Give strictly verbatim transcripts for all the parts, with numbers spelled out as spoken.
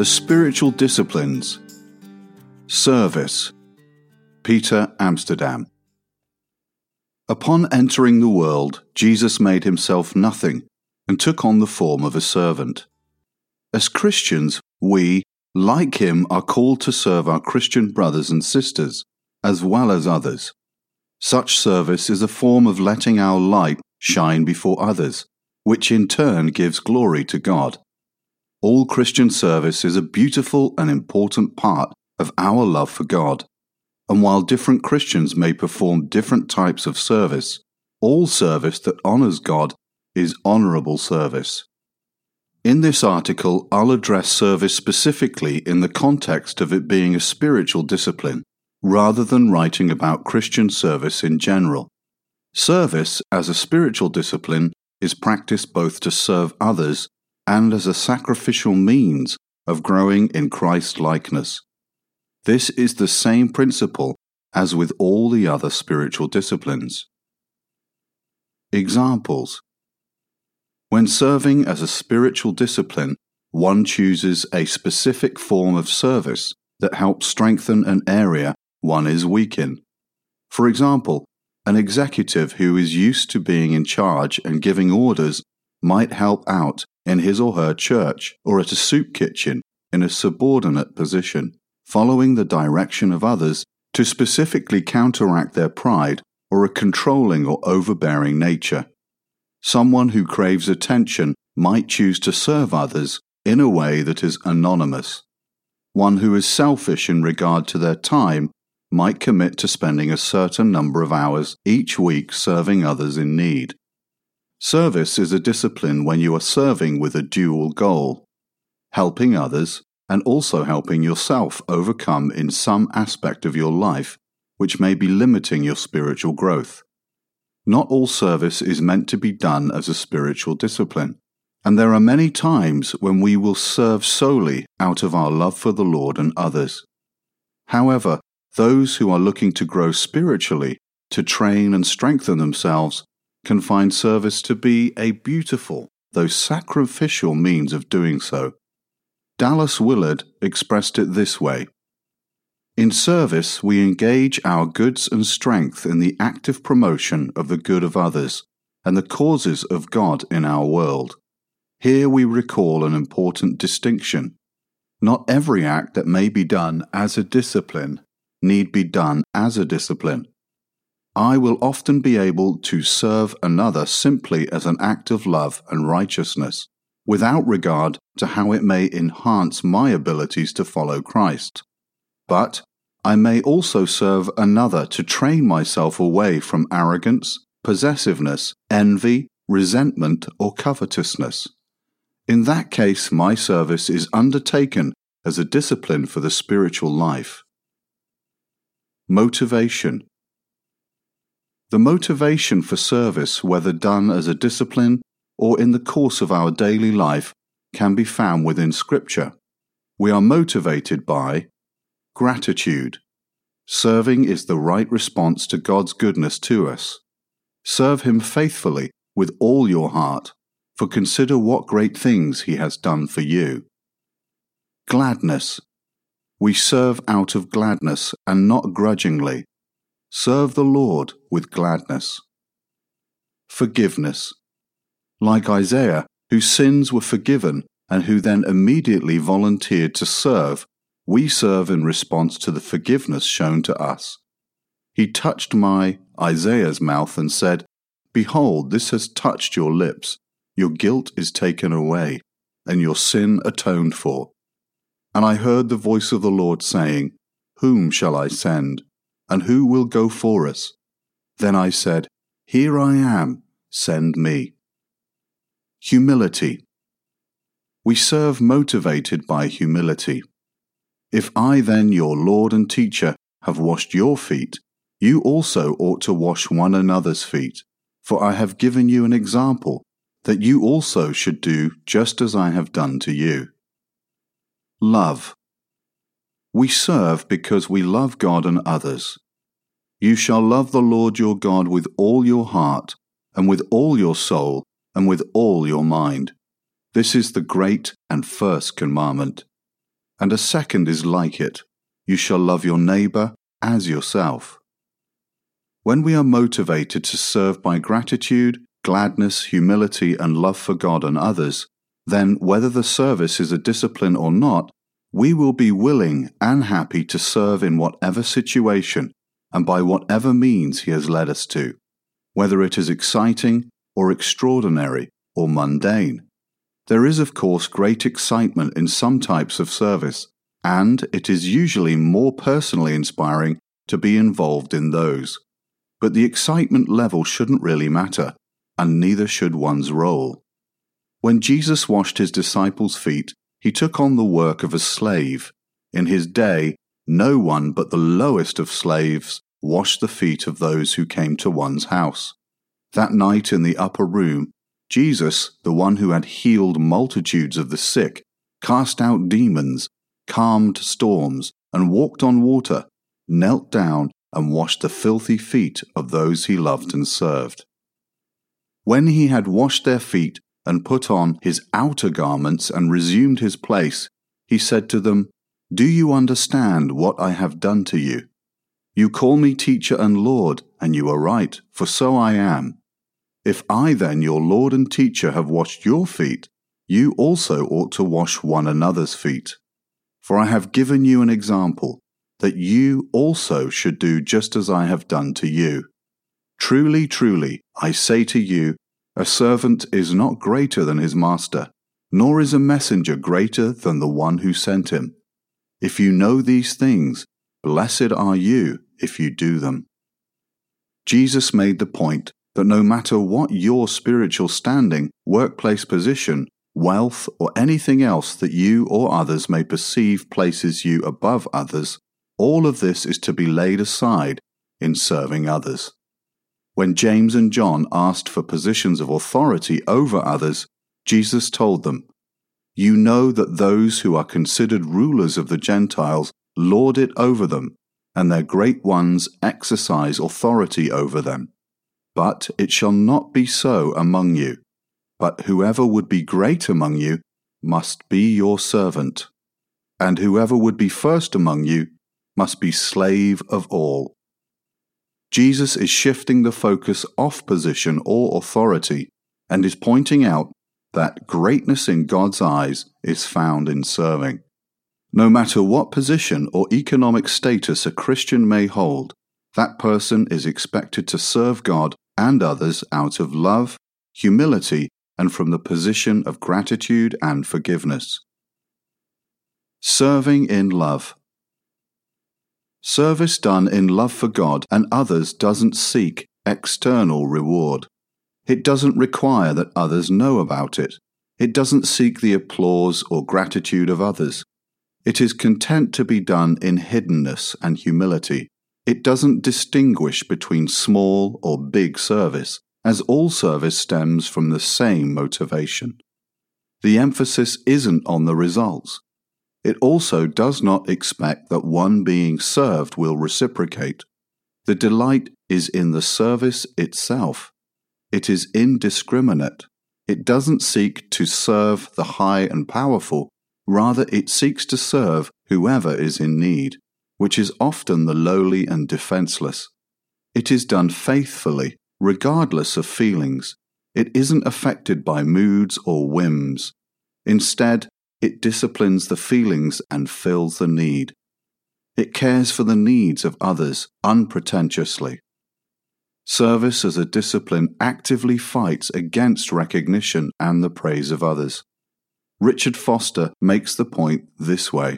The Spiritual Disciplines. Service. Peter Amsterdam. Upon entering the world, Jesus made himself nothing and took on the form of a servant. As Christians, we, like him, are called to serve our Christian brothers and sisters, as well as others. Such service is a form of letting our light shine before others, which in turn gives glory to God. All Christian service is a beautiful and important part of our love for God. And while different Christians may perform different types of service, all service that honors God is honorable service. In this article, I'll address service specifically in the context of it being a spiritual discipline, rather than writing about Christian service in general. Service, as a spiritual discipline, is practiced both to serve others and as a sacrificial means of growing in Christ-likeness. This is the same principle as with all the other spiritual disciplines. Examples. When serving as a spiritual discipline, one chooses a specific form of service that helps strengthen an area one is weak in. For example, an executive who is used to being in charge and giving orders might help out in his or her church or at a soup kitchen in a subordinate position, following the direction of others to specifically counteract their pride or a controlling or overbearing nature. Someone who craves attention might choose to serve others in a way that is anonymous. One who is selfish in regard to their time might commit to spending a certain number of hours each week serving others in need. Service is a discipline when you are serving with a dual goal, helping others and also helping yourself overcome in some aspect of your life which may be limiting your spiritual growth. Not all service is meant to be done as a spiritual discipline, and there are many times when we will serve solely out of our love for the Lord and others. However, those who are looking to grow spiritually, to train and strengthen themselves, can find service to be a beautiful, though sacrificial means of doing so. Dallas Willard expressed it this way: in service, we engage our goods and strength in the active promotion of the good of others and the causes of God in our world. Here we recall an important distinction. Not every act that may be done as a discipline need be done as a discipline. I will often be able to serve another simply as an act of love and righteousness, without regard to how it may enhance my abilities to follow Christ. But I may also serve another to train myself away from arrogance, possessiveness, envy, resentment, or covetousness. In that case, my service is undertaken as a discipline for the spiritual life. Motivation. The motivation for service, whether done as a discipline or in the course of our daily life, can be found within Scripture. We are motivated by gratitude. Serving is the right response to God's goodness to us. Serve Him faithfully with all your heart, for consider what great things He has done for you. Gladness. We serve out of gladness and not grudgingly. Serve the Lord with gladness. Forgiveness. Like Isaiah, whose sins were forgiven and who then immediately volunteered to serve, we serve in response to the forgiveness shown to us. He touched my, Isaiah's mouth and said, "Behold, this has touched your lips. Your guilt is taken away, and your sin atoned for." And I heard the voice of the Lord saying, "Whom shall I send? And who will go for us?" Then I said, "Here I am, send me." Humility. We serve motivated by humility. If I then, your Lord and teacher, have washed your feet, you also ought to wash one another's feet. For I have given you an example, that you also should do just as I have done to you. Love. We serve because we love God and others. You shall love the Lord your God with all your heart, and with all your soul, and with all your mind. This is the great and first commandment. and a second is like it. You shall love your neighbor as yourself. When we are motivated to serve by gratitude, gladness, humility, and love for God and others, then whether the service is a discipline or not, we will be willing and happy to serve in whatever situation and by whatever means He has led us to, whether it is exciting or extraordinary or mundane. There is, of course, great excitement in some types of service, and it is usually more personally inspiring to be involved in those. But the excitement level shouldn't really matter, and neither should one's role. When Jesus washed His disciples' feet, He took on the work of a slave. In His day, no one but the lowest of slaves washed the feet of those who came to one's house. That night in the upper room, Jesus, the one who had healed multitudes of the sick, cast out demons, calmed storms, and walked on water, knelt down and washed the filthy feet of those He loved and served. When He had washed their feet and put on His outer garments and resumed His place, He said to them, "Do you understand what I have done to you? You call me teacher and Lord, and you are right, for so I am. If I then, your Lord and teacher, have washed your feet, you also ought to wash one another's feet. For I have given you an example, that you also should do just as I have done to you. Truly, truly, I say to you, a servant is not greater than his master, nor is a messenger greater than the one who sent him. If you know these things, blessed are you if you do them." Jesus made the point that no matter what your spiritual standing, workplace position, wealth, or anything else that you or others may perceive places you above others, all of this is to be laid aside in serving others. When James and John asked for positions of authority over others, Jesus told them, "You know that those who are considered rulers of the Gentiles lord it over them, and their great ones exercise authority over them. But it shall not be so among you. But whoever would be great among you must be your servant, and whoever would be first among you must be slave of all." Jesus is shifting the focus off position or authority and is pointing out that greatness in God's eyes is found in serving. No matter what position or economic status a Christian may hold, that person is expected to serve God and others out of love, humility, and from the position of gratitude and forgiveness. Serving in love. Service done in love for God and others doesn't seek external reward. It doesn't require that others know about it. It doesn't seek the applause or gratitude of others. It is content to be done in hiddenness and humility. It doesn't distinguish between small or big service, as all service stems from the same motivation. The emphasis isn't on the results. It also does not expect that one being served will reciprocate. The delight is in the service itself. It is indiscriminate. It doesn't seek to serve the high and powerful, rather it seeks to serve whoever is in need, which is often the lowly and defenseless. It is done faithfully, regardless of feelings. It isn't affected by moods or whims. Instead, it disciplines the feelings and fills the need. It cares for the needs of others unpretentiously. Service as a discipline actively fights against recognition and the praise of others. Richard Foster makes the point this way.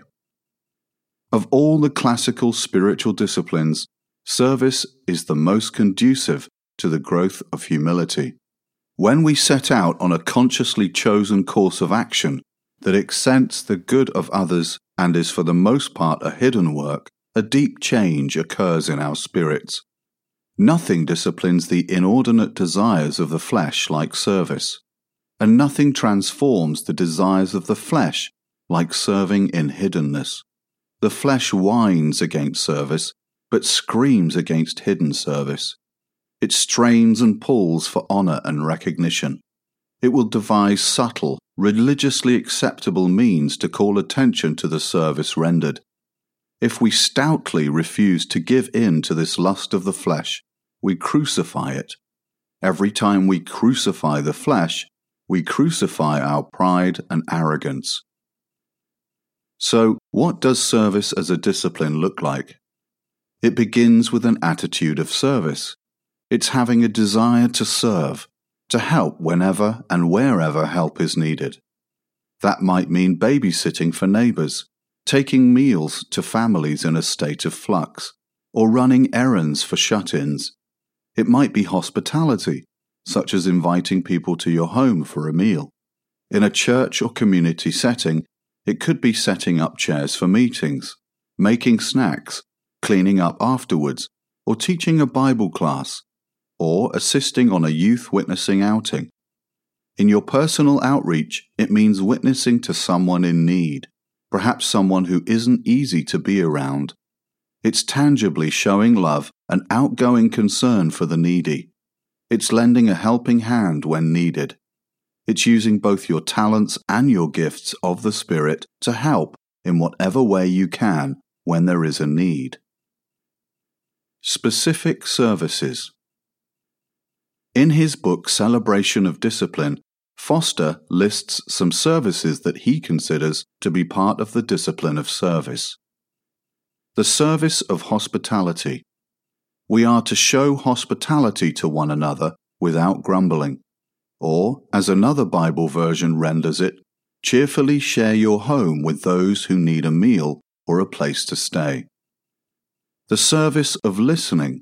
Of all the classical spiritual disciplines, service is the most conducive to the growth of humility. When we set out on a consciously chosen course of action that accents the good of others and is for the most part a hidden work, a deep change occurs in our spirits. Nothing disciplines the inordinate desires of the flesh like service, and nothing transforms the desires of the flesh like serving in hiddenness. The flesh whines against service, but screams against hidden service. It strains and pulls for honor and recognition. It will devise subtle, religiously acceptable means to call attention to the service rendered. If we stoutly refuse to give in to this lust of the flesh, we crucify it. Every time we crucify the flesh, we crucify our pride and arrogance. So, what does service as a discipline look like? It begins with an attitude of service. It's having a desire to serve, to help whenever and wherever help is needed. That might mean babysitting for neighbors, taking meals to families in a state of flux, or running errands for shut-ins. It might be hospitality, such as inviting people to your home for a meal. In a church or community setting, it could be setting up chairs for meetings, making snacks, cleaning up afterwards, or teaching a Bible class, or assisting on a youth witnessing outing. In your personal outreach, it means witnessing to someone in need, perhaps someone who isn't easy to be around. It's tangibly showing love and outgoing concern for the needy. It's lending a helping hand when needed. It's using both your talents and your gifts of the Spirit to help in whatever way you can when there is a need. Specific services. In his book Celebration of Discipline, Foster lists some services that he considers to be part of the discipline of service. The service of hospitality. We are to show hospitality to one another without grumbling. Or, as another Bible version renders it, cheerfully share your home with those who need a meal or a place to stay. The service of listening.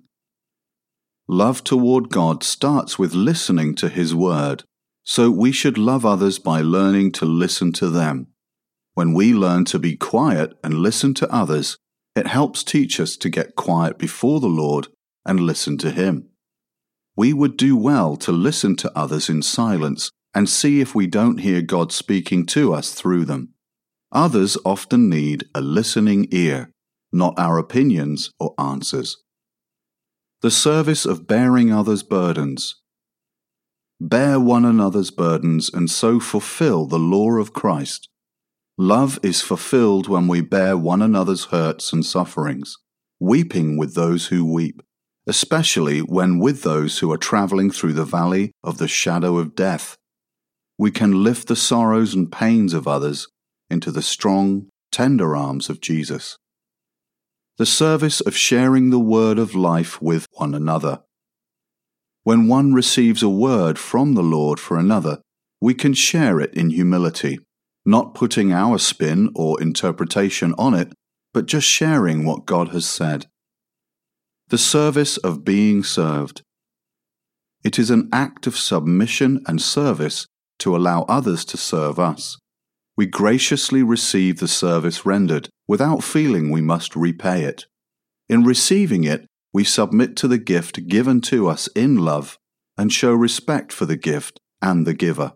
Love toward God starts with listening to His Word, so we should love others by learning to listen to them. When we learn to be quiet and listen to others, it helps teach us to get quiet before the Lord and listen to Him. We would do well to listen to others in silence and see if we don't hear God speaking to us through them. Others often need a listening ear, not our opinions or answers. The service of bearing others' burdens. Bear one another's burdens and so fulfill the law of Christ. Love is fulfilled when we bear one another's hurts and sufferings, weeping with those who weep, especially when with those who are traveling through the valley of the shadow of death. We can lift the sorrows and pains of others into the strong, tender arms of Jesus. The service of sharing the word of life with one another. When one receives a word from the Lord for another, we can share it in humility, not putting our spin or interpretation on it, but just sharing what God has said. The service of being served. It is an act of submission and service to allow others to serve us. We graciously receive the service rendered without feeling we must repay it. In receiving it, we submit to the gift given to us in love and show respect for the gift and the giver.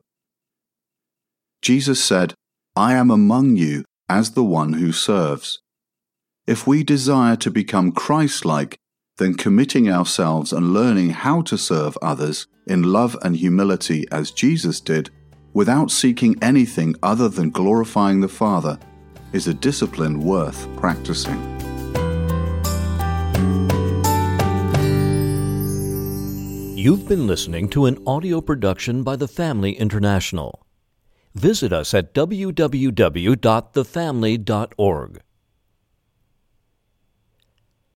Jesus said, "I am among you as the one who serves." If we desire to become Christ-like, then committing ourselves and learning how to serve others in love and humility as Jesus did, without seeking anything other than glorifying the Father, is a discipline worth practicing. You've been listening to an audio production by The Family International. Visit us at w w w dot the family dot org.